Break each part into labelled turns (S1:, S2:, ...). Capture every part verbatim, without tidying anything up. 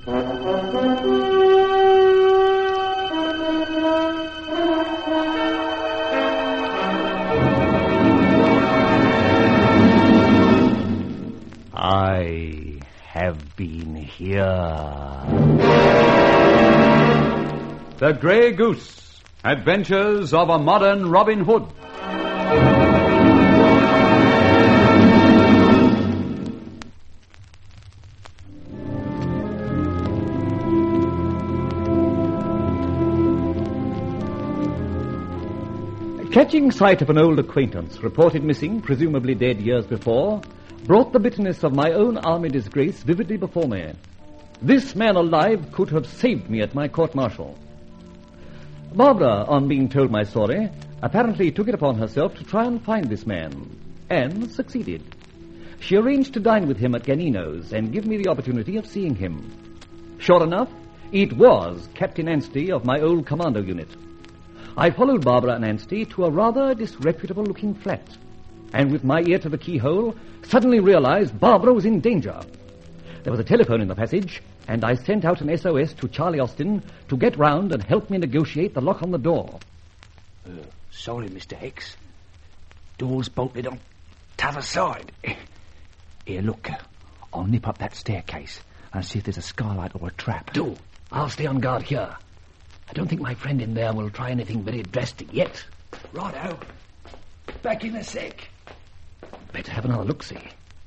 S1: I have been here.
S2: The Grey Goose. Adventures of a Modern Robin Hood.
S1: Catching sight of an old acquaintance, reported missing, presumably dead years before, brought the bitterness of my own army disgrace vividly before me. This man alive could have saved me at my court-martial. Barbara, on being told my story, apparently took it upon herself to try and find this man, and succeeded. She arranged to dine with him at Ganino's and give me the opportunity of seeing him. Sure enough, it was Captain Anstey of my old commando unit. I followed Barbara and Anstey to a rather disreputable-looking flat, and with my ear to the keyhole, suddenly realized Barbara was in danger. There was a telephone in the passage, and I sent out an S O S to Charlie Austin to get round and help me negotiate the lock on the door.
S3: Uh, sorry, Mister Hicks. Door's bolted on t'other side. Here, look. I'll nip up that staircase and see if there's a skylight or a trap.
S4: Do. I'll stay on guard here. I don't think my friend in there will try anything very drastic yet.
S3: Righto. Back in a sec.
S4: Better have another look-see.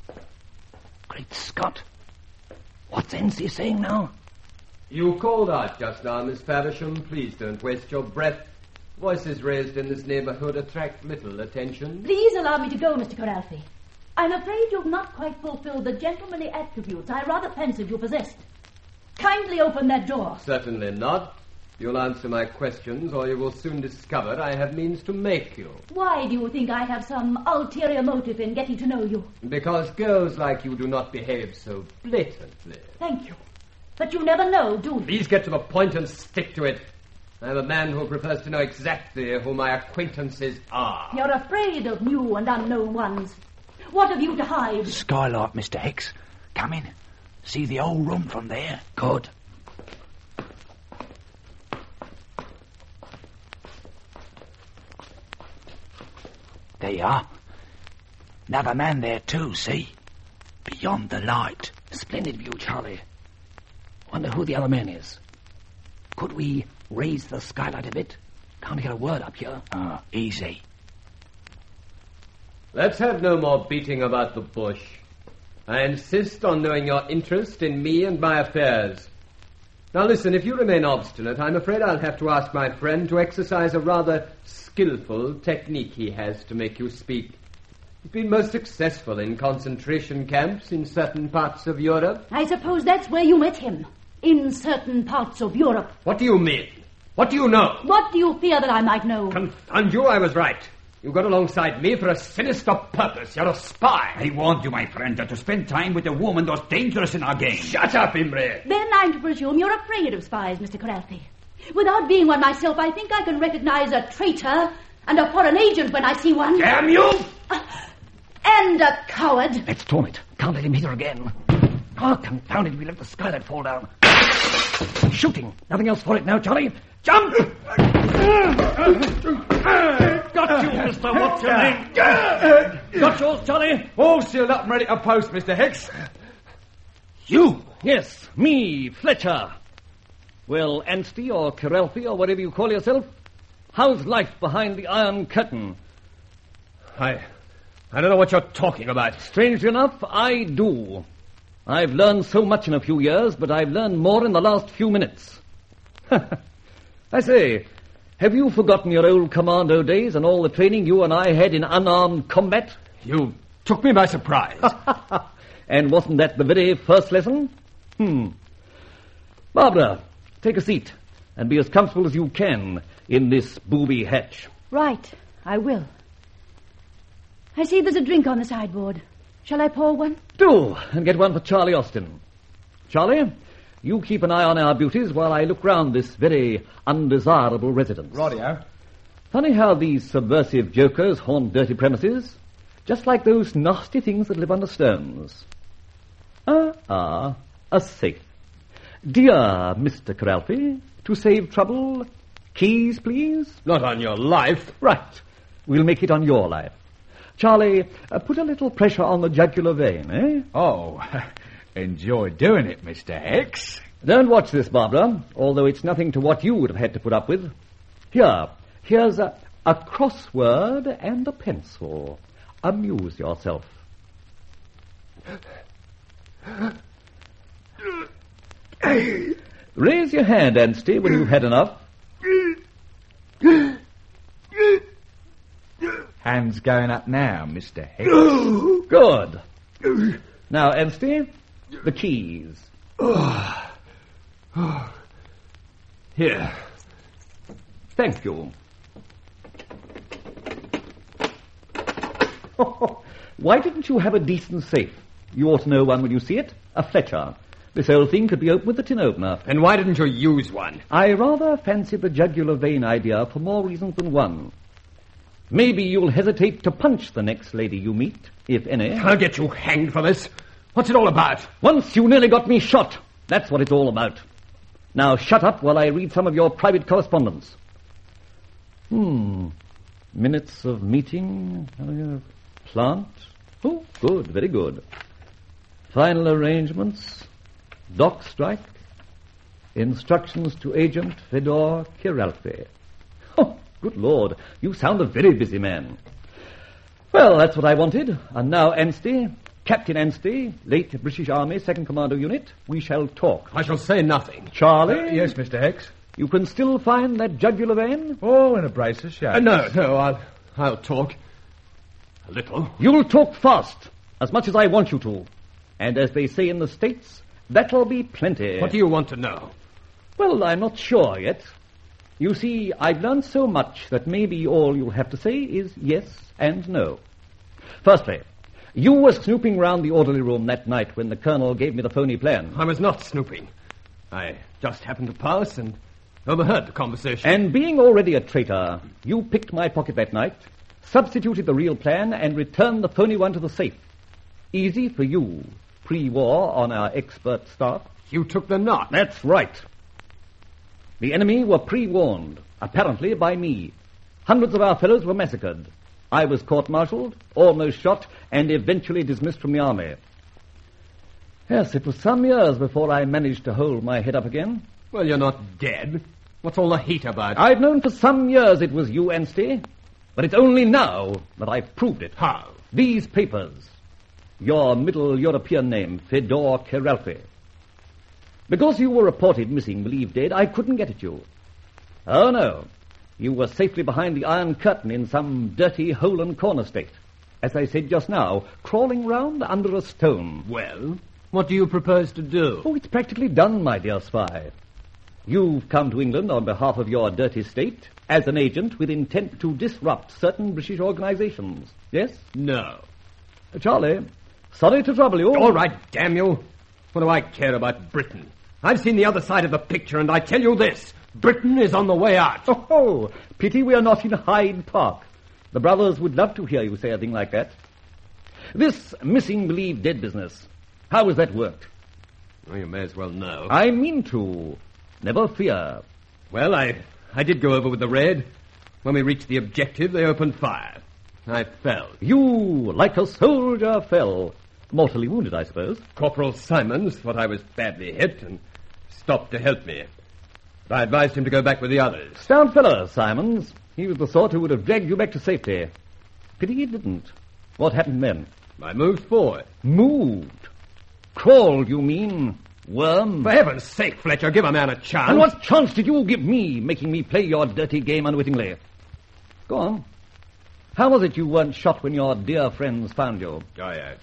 S4: Great Scott. What's Anstey saying now?
S5: You called out just now, Miss Faversham. Please don't waste your breath. Voices raised in this neighborhood attract little attention.
S6: Please allow me to go, Mister Coralfi. I'm afraid you've not quite fulfilled the gentlemanly attributes I rather fancied you possessed. Kindly open that door.
S5: Certainly not. You'll answer my questions, or you will soon discover I have means to make you.
S6: Why do you think I have some ulterior motive in getting to know you?
S5: Because girls like you do not behave so blatantly.
S6: Thank you. But you never know, do you?
S5: Please get to the point and stick to it. I'm a man who prefers to know exactly who my acquaintances are.
S6: You're afraid of new and unknown ones. What have you to hide?
S3: Skylight, Mister Hicks. Come in. See the whole room from there.
S4: Good.
S3: There you are. Another man there too, see? Beyond the light.
S4: Splendid view, Charlie. Wonder who the other man is. Could we raise the skylight a bit? Can't get a word up here.
S3: Ah, easy.
S5: Let's have no more beating about the bush. I insist on knowing your interest in me and my affairs. Now listen, if you remain obstinate, I'm afraid I'll have to ask my friend to exercise a rather skillful technique he has to make you speak. He's been most successful in concentration camps in certain parts of Europe.
S6: I suppose that's where you met him. In certain parts of Europe.
S5: What do you mean? What do you know?
S6: What do you fear that I might know?
S5: Confound you, I was right. You got alongside me for a sinister purpose. You're a spy.
S7: I warned you, my friend, that to spend time with a woman was dangerous in our game.
S5: Shut up, Imre.
S6: Then I'm to presume you're afraid of spies, Mister Coralfi. Without being one myself, I think I can recognize a traitor and a foreign agent when I see one.
S5: Damn you!
S6: Uh, and a coward.
S4: Let's storm it. Can't let him hit her again. Oh, confound it, we let the skylight fall down. Shooting. Nothing else for it now, Charlie. Jump! Got you, Mister What's-your-name. Got yours, Charlie?
S2: All sealed up and ready to post, Mister Hicks.
S1: You? Yes, me, Fletcher. Well, Anstey or Coralfi or whatever you call yourself, how's life behind the Iron Curtain?
S5: I... I don't know what you're talking about.
S1: Strangely enough, I do. I've learned so much in a few years, but I've learned more in the last few minutes. I say, have you forgotten your old commando days and all the training you and I had in unarmed combat?
S5: You took me by surprise.
S1: And wasn't that the very first lesson? Hmm. Barbara, take a seat and be as comfortable as you can in this booby hatch.
S6: Right, I will. I see there's a drink on the sideboard. Shall I pour one?
S1: Do, and get one for Charlie Austin. Charlie, you keep an eye on our beauties while I look round this very undesirable residence.
S2: Rightio.
S1: Funny how these subversive jokers haunt dirty premises, just like those nasty things that live under stones. Ah, ah, a safe. Dear Mister Caralfi, to save trouble, keys, please?
S5: Not on your life.
S1: Right. We'll make it on your life. Charlie, uh, put a little pressure on the jugular vein, eh?
S3: Oh, enjoy doing it, Mister Hex.
S1: Don't watch this, Barbara, although it's nothing to what you would have had to put up with. Here, here's a, a crossword and a pencil. Amuse yourself. Raise your hand, Anstey, when you've had enough.
S3: Hands going up now, Mister Hex.
S1: Good. Now, Anstey, the keys.
S5: Here.
S1: Thank you. Why didn't you have a decent safe? You ought to know one when you see it. A Fletcher. This old thing could be opened with a tin opener.
S5: And why didn't you use one?
S1: I rather fancy the jugular vein idea for more reasons than one. Maybe you'll hesitate to punch the next lady you meet, if any.
S5: I'll get you hanged for this. What's it all about?
S1: Once you nearly got me shot. That's what it's all about. Now shut up while I read some of your private correspondence. Hmm. Minutes of meeting. Uh, plant. Oh, good, very good. Final arrangements. Dock strike. Instructions to Agent Fedor Kiralfi. Oh, good Lord, you sound a very busy man. Well, that's what I wanted. And now, Anstey, Captain Anstey, late British Army, second Commando Unit, we shall talk.
S5: I shall say nothing.
S1: Charlie?
S3: Uh, yes, Mister Hex.
S1: You can still find that jugular vein?
S3: Oh, in a brace of shakes.
S5: Uh, no, no, I'll, I'll talk. A little.
S1: You'll talk fast, as much as I want you to. And as they say in the States, that'll be plenty.
S5: What do you want to know?
S1: Well, I'm not sure yet. You see, I've learned so much that maybe all you'll have to say is yes and no. Firstly, you were snooping round the orderly room that night when the Colonel gave me the phony plan.
S5: I was not snooping. I just happened to pass and overheard the conversation.
S1: And being already a traitor, you picked my pocket that night, substituted the real plan, and returned the phony one to the safe. Easy for you, pre-war on our expert staff.
S5: You took the knot.
S1: That's right. The enemy were pre-warned, apparently by me. Hundreds of our fellows were massacred. I was court-martialed, almost shot, and eventually dismissed from the army. Yes, it was some years before I managed to hold my head up again.
S5: Well, you're not dead. What's all the heat about?
S1: I've known for some years it was you, Anstey, but it's only now that I've proved it.
S5: How?
S1: These papers. Your Middle European name, Fedor Kiralfi. Because you were reported missing, believed dead, I couldn't get at you. Oh, no. You were safely behind the Iron Curtain in some dirty hole and corner state. As I said just now, crawling round under a stone.
S5: Well, what do you propose to do?
S1: Oh, it's practically done, my dear spy. You've come to England on behalf of your dirty state as an agent with intent to disrupt certain British organizations. Yes?
S5: No.
S1: Charlie, sorry to trouble you.
S5: All right, damn you. What do I care about Britain? I've seen the other side of the picture, and I tell you this. Britain is on the way out.
S1: Oh, oh, pity we are not in Hyde Park. The brothers would love to hear you say a thing like that. This missing, believed dead business, how has that worked?
S5: Well, you may as well know.
S1: I mean to. Never fear.
S5: Well, I, I did go over with the Red. When we reached the objective, they opened fire. I fell.
S1: You, like a soldier, fell. Mortally wounded, I suppose.
S5: Corporal Simons thought I was badly hit and stopped to help me. But I advised him to go back with the others.
S1: Stout fellow, Simons. He was the sort who would have dragged you back to safety. Pity he didn't. What happened then?
S5: I moved forward.
S1: Moved? Crawled, you mean? Worm?
S5: For heaven's sake, Fletcher, give a man a chance.
S1: And what chance did you give me, making me play your dirty game unwittingly? Go on. How was it you weren't shot when your dear friends found you?
S5: Oh, yes.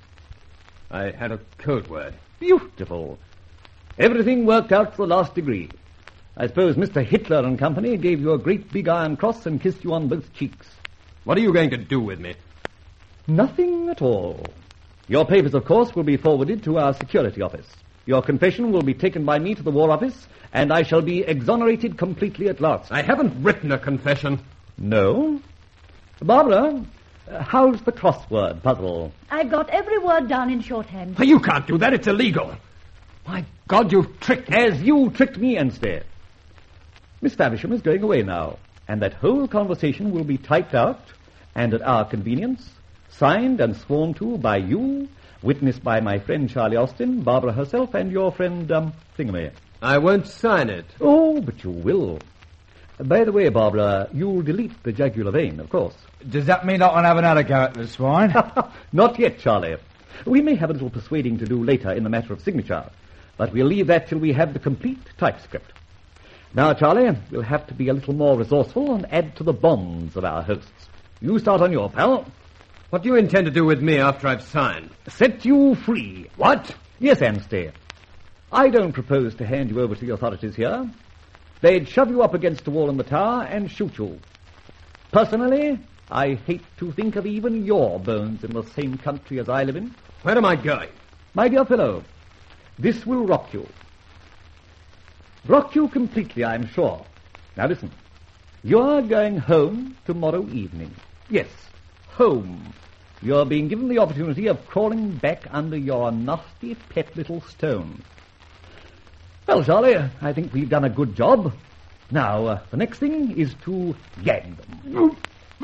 S5: I had a code word.
S1: Beautiful. Everything worked out to the last degree. I suppose Mister Hitler and company gave you a great big iron cross and kissed you on both cheeks.
S5: What are you going to do with me?
S1: Nothing at all. Your papers, of course, will be forwarded to our security office. Your confession will be taken by me to the War Office, and I shall be exonerated completely at last.
S5: I haven't written a confession.
S1: No? Barbara, uh, how's the crossword puzzle?
S6: I've got every word down in shorthand.
S5: You can't do that. It's illegal.
S3: My God, you've tricked me.
S1: As you tricked me, Anstey. Miss Faversham is going away now, and that whole conversation will be typed out, and at our convenience, signed and sworn to by you, witnessed by my friend Charlie Austin, Barbara herself, and your friend, um, Thingamy.
S5: I won't sign it.
S1: Oh, but you will. By the way, Barbara, you'll delete the jugular vein, of course.
S3: Does that mean I can have another go at the swine?
S1: Not yet, Charlie. We may have a little persuading to do later in the matter of signature, but we'll leave that till we have the complete typescript. Now, Charlie, we'll have to be a little more resourceful and add to the bonds of our hosts. You start on your pal.
S5: What do you intend to do with me after I've signed?
S1: Set you free. What? Yes, Anstey. I don't propose to hand you over to the authorities here. They'd shove you up against a wall in the tower and shoot you. Personally, I hate to think of even your bones in the same country as I live in.
S5: Where am I going?
S1: My dear fellow, this will rock you. Rock you completely, I'm sure. Now listen. You're going home tomorrow evening. Yes, home. You're being given the opportunity of crawling back under your nasty pet little stone. Well, Charlie, I think we've done a good job. Now, uh, the next thing is to gag them.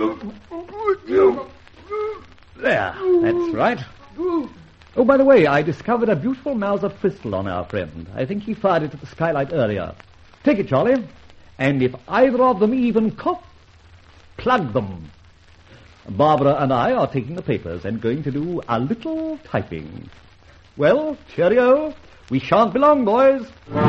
S1: There, that's right. Oh, by the way, I discovered a beautiful Mauser pistol on our friend. I think he fired it at the skylight earlier. Take it, Charlie. And if either of them even cough, plug them. Barbara and I are taking the papers and going to do a little typing. Well, cheerio. We shan't be long, boys.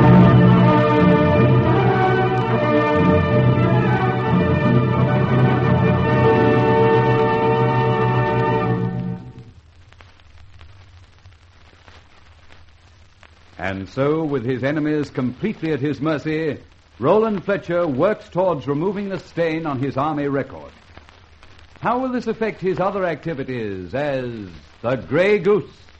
S2: And so, with his enemies completely at his mercy, Roland Fletcher works towards removing the stain on his army record. How will this affect his other activities as the Grey Goose?